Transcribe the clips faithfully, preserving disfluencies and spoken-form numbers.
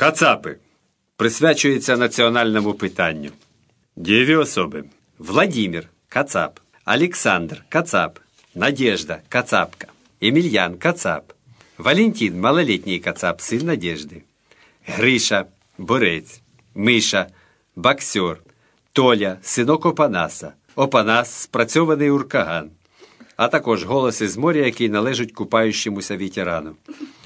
Кацапи. Присвячується національному питанню. Дієві особи. Владимир – Кацап. Олександр – Кацап. Надежда – Кацапка. Емельян – Кацап. Валентин – малолетний Кацап, сын Надежды. Гриша – Борець. Миша – боксер. Толя – синок Опанаса. Опанас – спрацьований уркаган. А також голос із моря, який належить купаючомуся ветерану.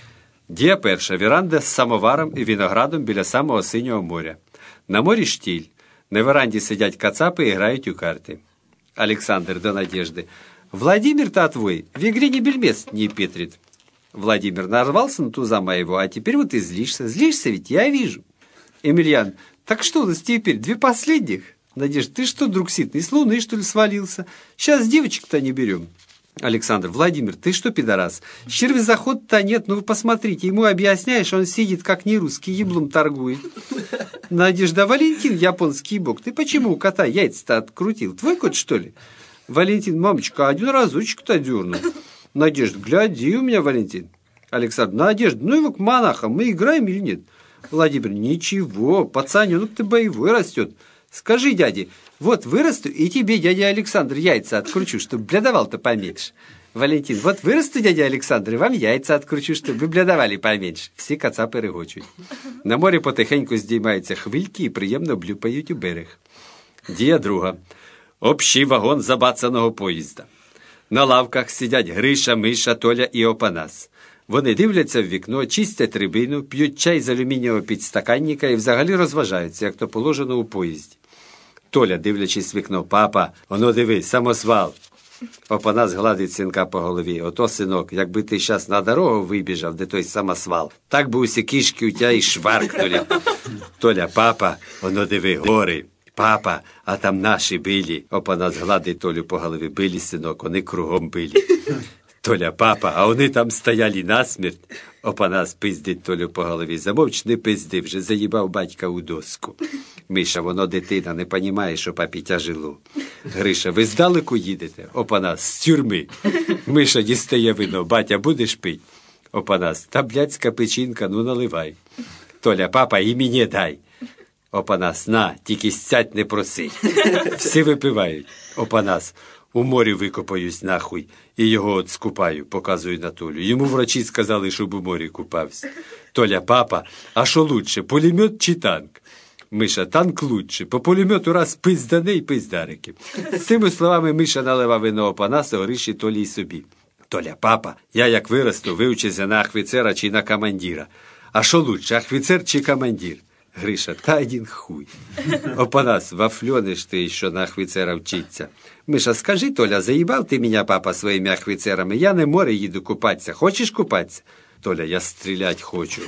Дія перша. Віранда з самоваром і виноградом біля самого синього моря. На морі штіль. На веранді сидять кацапи і грають у карти. Олександр до Надежды. Владимир-то твой в игре не бельмес не петрит. Владимир нарвался на туза моего, а теперь вот и злишься. Злишься ведь, я вижу. Емельян. Так что у нас теперь, две последних? Надежда, ты что, друг ситный, с луны, что ли, свалился? Сейчас девочек-то не берем. Александр, Владимир, ты что, пидорас? Черви заход-то нет, ну вы посмотрите, ему объясняешь, он сидит, как не русский, еблом торгует. Надежда, Валентин, японский бог, ты почему у кота яйца-то открутил? Твой кот, что ли? Валентин, мамочка, один разочек-то дернул. Надежда, гляди у меня, Валентин. Александр, Надежда, ну его к монахам, мы играем или нет? Владимир, ничего, пацаненок ты боевой растет. Скажи дяде, вот вырасту, и тебе, дядя Александр, яйца откручу, чтобы блядовал-то поменьше. Валентин, вот вырасту, дядя Александр, и вам яйца откручу, чтобы вы блядовали поменьше. Всі кацапи регочуть. На морі потихеньку здіймаються хвильки і приємно блюпають у берег. Дія друга. Общий вагон забацаного поїзда. На лавках сидять Гриша, Миша, Толя і Опанас. Вони дивляться в вікно, чистять рибину, п'ють чай з алюмінієвого підстаканника і взагалі розважаються, як то положено у поїзді. Толя, дивлячись в вікно, папа, оно диви, самосвал. Опанас гладить синка по голові. Ото, синок, якби ти щас на дорогу вибіжав, де той самосвал, так би усі кишки у тя і шваркнули. Толя, папа, оно диви, гори. Папа, а там наші били. Опанас гладить Толю по голові. Били, синок, вони кругом били. Толя, папа, а вони там стояли насмерть. Опанас пиздить Толю по голові. Замовч, не пизди, вже заїбав батька у доску. Миша, воно дитина, не понімає, що папі тяжело. Гриша, ви здалеку їдете? Опанас, з тюрми. Миша дістає вино. Батя, будеш пить? Опанас, та блядська печінка, ну наливай. Толя, папа, і мені дай. Опанас, на, тільки сядь не проси. Всі випивають. Опанас, у морі викопаюсь нахуй і його от скупаю, показую на Толю. Йому врачі сказали, щоб у морі купався. Толя, папа, а що лучше, пулемет чи танк? Миша, танк лучше, по пулемету раз пиздане й пиздарики. З цими словами Миша наливав вино Опанасу, Гриші, Толі й собі. Толя, папа, я як виросту, вивчуся на ахвіцера чи на командира. А що лучше, ахвіцер чи командир? Гриша, та один хуй. Опанас, вафлёныш ты еще на ахвицера вчиться. Миша, скажи, Толя, заебал ты меня, папа, своими ахвицерами? Я на море їду купатися. Хочеш купатися? Толя, я стрілять хочу.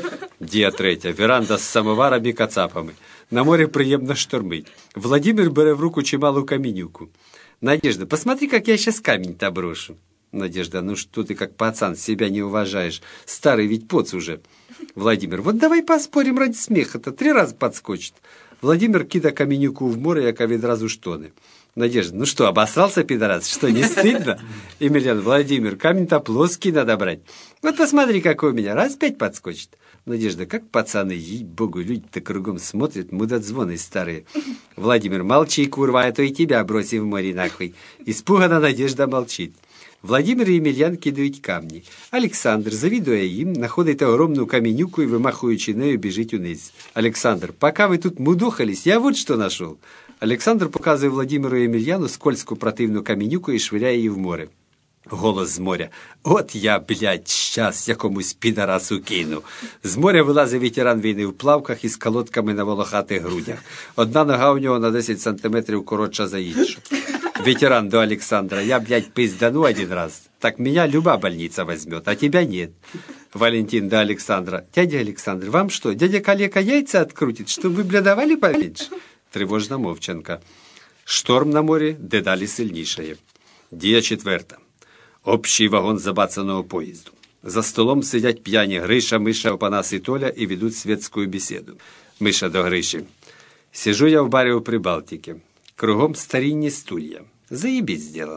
Дія третя. Віранда з самоваром і кацапами. На морі приємно штормить. Владимир бере в руку чималу каменюку. Надежда, посмотри, как я сейчас камень-то брошу. Надежда, ну что ты как пацан себя не уважаешь? Старый ведь поц уже. Владимир, вот давай поспорим ради смеха-то, три раза подскочит. Владимир кидает каменюку в море, яка відразу штоне. Надежда, ну что, обосрался, пидорас? Что, не стыдно? Емельян, Владимир, камень-то плоский надо брать. Вот посмотри, какой у меня, раз пять подскочит. Надежда, как пацаны, ей-богу, люди-то кругом смотрят, мудозвоны старые. Владимир, молчи, курва, а то и тебя бросим в море нахуй. Испуганно Надежда молчит. Владимир і Емельян кидають камні. Олександр, завідує їм, знаходить огромну каменюку і, вимахуючи нею, біжить униз. Олександр, пока ви тут мудохались, я вот що нашел. Олександр показує Владимиру і Емельяну скользку противну каменюку і швиряє її в море. Голос з моря. От я, блядь, щас якомусь підарасу кину. З моря вилазить ветеран війни в плавках із колодками на волохатих грудях. Одна нога у нього на десять сантиметрів коротша за іншу. Ветеран до Александра. Я, блядь, пиздану один раз. Так меня люба больница возьмет, а тебя нет. Валентин до Александра. Дядя Александр, вам что, дядя Калека яйца открутит, чтобы вы блядовали поменьше? Тривожна мовчанка. Шторм на морі дедалі сильнішає. Дія четверта. Общий вагон забацаного поїзду. За столом сидять п'яні Гриша, Миша, Опанас і Толя і ведуть светскую беседу. Миша до Гриші. Сижу я в барі у Прибалтике. Кругом старинні стулья. Заебись сделано.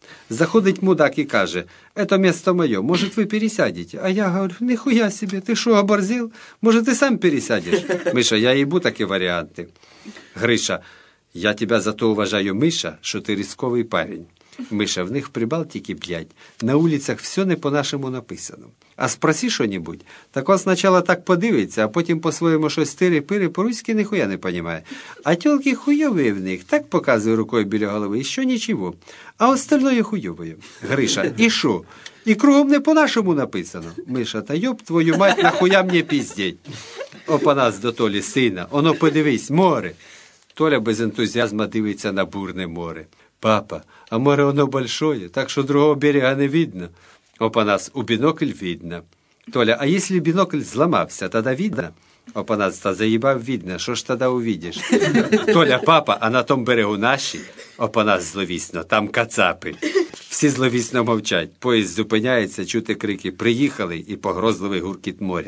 Заходить мудак і каже: «Это место моє, може ви пересядете?» А я говорю: «Нихуя себе, ти що, оборзел? Може ти сам пересядеш?» Миша: «Я їбу такі варіанти». Гриша: «Я тебя зато уважаю, Миша, що ти рисковий парень». Миша: «В них в Прибалтике, блядь, на улицах все не по-нашому написано. А спроси що-нибудь, так он спочатку так подивиться, а потім по-своєму щось тири-пири, по-руськи ніхуя не понімає. А тёлки хуйові в них, так показує рукою біля голови, і що нічого. А остальное хуйове». Гриша: «І що? І кругом не по-нашому написано». Миша: «Та йоб твою мать, нахуя мені піздеть?» Опанас до Толі: «Сина, оно подивись, море». Толя без ентузіазму дивиться на бурне море. «Папа, а море оно большое, так що другого берега не видно». Опанас: «У бінокль видно». Толя: «А если бінокль зламався, тогда видно?» Опанас: «Та заїбав видно, що ж тоді увидиш?» Толя: «Папа, а на том берегу наші?» Опанас зловісно: «Там кацапи». Всі зловісно мовчать. Поїзд зупиняється, чути крики «Приїхали» і погрозливий гуркіт моря.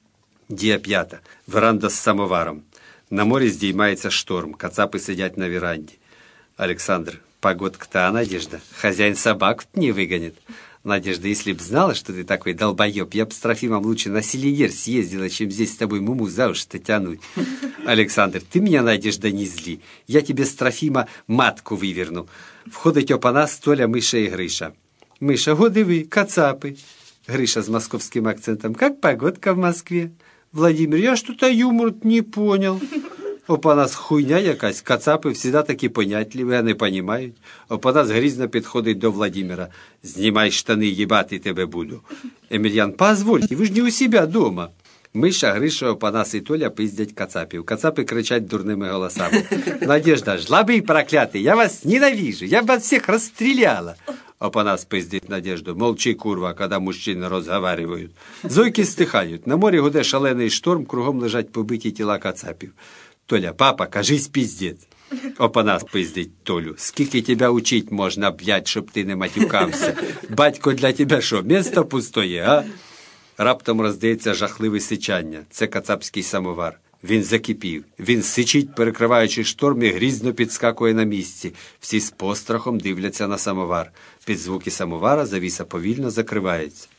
Дія п'ята. Веранда з самоваром. На морі здіймається шторм, кацапи сидять на веранді. Александр: «Погодка-то, а Надежда? Хозяин собак не выгонит». Надежда: «Если б знала, что ты такой долбоеб, я б с Трофимом лучше на Селигер съездила, чем здесь с тобой муму за уши-то тянуть». Александр: «Ты меня, Надежда, не зли. Я тебе с Трофима матку выверну». Входить Опанас, Толя, Миша и Гриша. Миша: «Го диви, кацапи». Гриша с московским акцентом: «Как погодка в Москве?» Владимир: «Я что-то юмор не понял». Опанас: «Хуйня якась, кацапи всегда такі понятливі, а не понімають». Опанас грізно підходить до Владимира: «Знімай штани, їбати тебе буду». Емельян: «Позвольте, ви ж не у себе дома». Миша, Гриша, Опанас і Толя пиздять кацапів. Кацапи кричать дурними голосами: «Надежда, жлобы проклятые, я вас ненавижу, я вас всех расстреляла». Опанас пиздить Надежду: «Молчи, курва, когда мужчины разговаривают». Зойки стихають. На морі гуде шалений шторм, кругом лежать побиті тіла кацапів. Толя: «Папа, кажись, пиздец». Опанас пиздить Толю: «Скільки тебя учить можна, блядь, щоб ти не матюкався? Батько для тебе що, місто пустоє, а?» Раптом роздається жахливе сичання. Це кацапський самовар. Він закипів. Він сичить, перекриваючи шторм, і грізно підскакує на місці. Всі з пострахом дивляться на самовар. Під звуки самовара завіса повільно закривається.